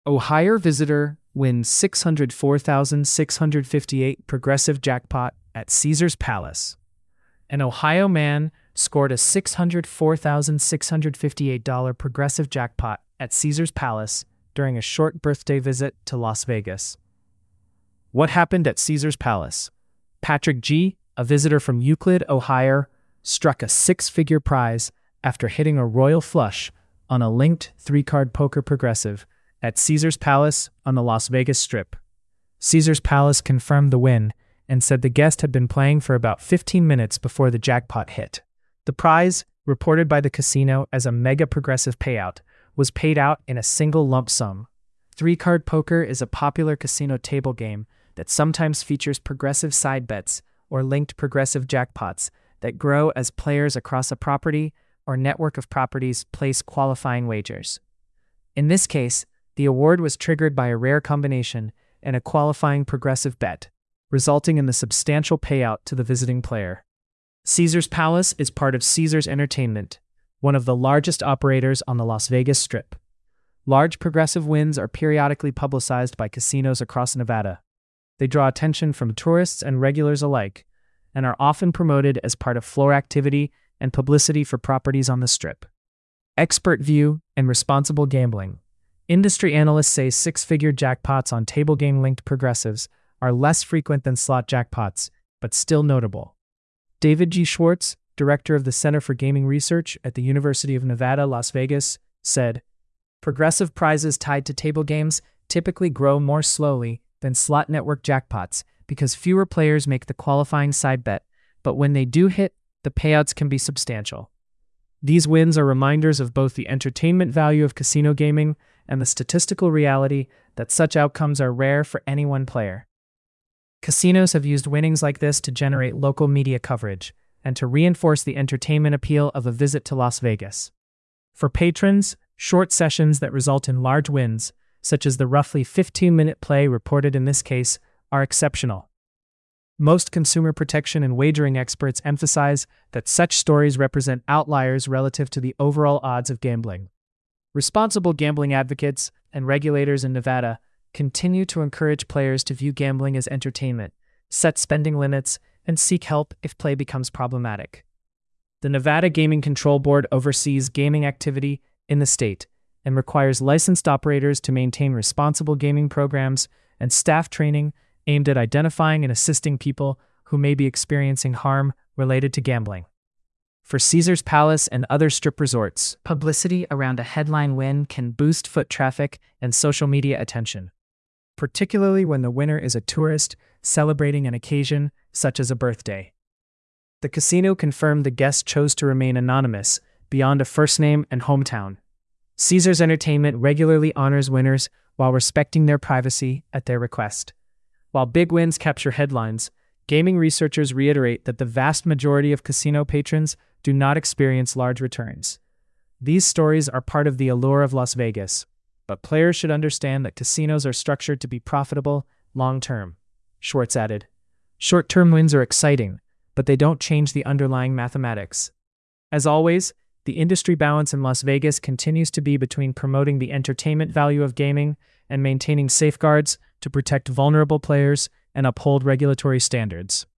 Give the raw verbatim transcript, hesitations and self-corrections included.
Ohio visitor wins six hundred four thousand six hundred fifty-eight progressive jackpot at Caesars Palace. An Ohio man scored a six hundred four thousand six hundred fifty-eight dollars progressive jackpot at Caesars Palace during a short birthday visit to Las Vegas. What happened at Caesars Palace? Patrick G., a visitor from Euclid, Ohio, struck a six-figure prize after hitting a royal flush on a linked three-card poker progressive at Caesars Palace on the Las Vegas Strip. Caesars Palace confirmed the win and said the guest had been playing for about fifteen minutes before the jackpot hit. The prize, reported by the casino as a mega progressive payout, was paid out in a single lump sum. Three-card poker is a popular casino table game that sometimes features progressive side bets or linked progressive jackpots that grow as players across a property or network of properties place qualifying wagers. In this case, the award was triggered by a rare combination and a qualifying progressive bet, resulting in the substantial payout to the visiting player. Caesars Palace is part of Caesars Entertainment, one of the largest operators on the Las Vegas Strip. Large progressive wins are periodically publicized by casinos across Nevada. They draw attention from tourists and regulars alike, and are often promoted as part of floor activity and publicity for properties on the Strip. Expert view and responsible gambling. Industry analysts say six-figure jackpots on table game-linked progressives are less frequent than slot jackpots, but still notable. David G. Schwartz, director of the Center for Gaming Research at the University of Nevada, Las Vegas, said, "Progressive prizes tied to table games typically grow more slowly than slot network jackpots because fewer players make the qualifying side bet, but when they do hit, the payouts can be substantial. These wins are reminders of both the entertainment value of casino gaming and the statistical reality that such outcomes are rare for any one player." Casinos have used winnings like this to generate local media coverage and to reinforce the entertainment appeal of a visit to Las Vegas. For patrons, short sessions that result in large wins, such as the roughly fifteen-minute play reported in this case, are exceptional. Most consumer protection and wagering experts emphasize that such stories represent outliers relative to the overall odds of gambling. Responsible gambling advocates and regulators in Nevada continue to encourage players to view gambling as entertainment, set spending limits, and seek help if play becomes problematic. The Nevada Gaming Control Board oversees gaming activity in the state and requires licensed operators to maintain responsible gaming programs and staff training aimed at identifying and assisting people who may be experiencing harm related to gambling. For Caesars Palace and other Strip resorts, publicity around a headline win can boost foot traffic and social media attention, particularly when the winner is a tourist celebrating an occasion such as a birthday. The casino confirmed the guest chose to remain anonymous beyond a first name and hometown. Caesars Entertainment regularly honors winners while respecting their privacy at their request. While big wins capture headlines, gaming researchers reiterate that the vast majority of casino patrons do not experience large returns. These stories are part of the allure of Las Vegas, but players should understand that casinos are structured to be profitable long-term. Schwartz added, "Short-term wins are exciting, but they don't change the underlying mathematics." As always, the industry balance in Las Vegas continues to be between promoting the entertainment value of gaming and maintaining safeguards to protect vulnerable players and uphold regulatory standards.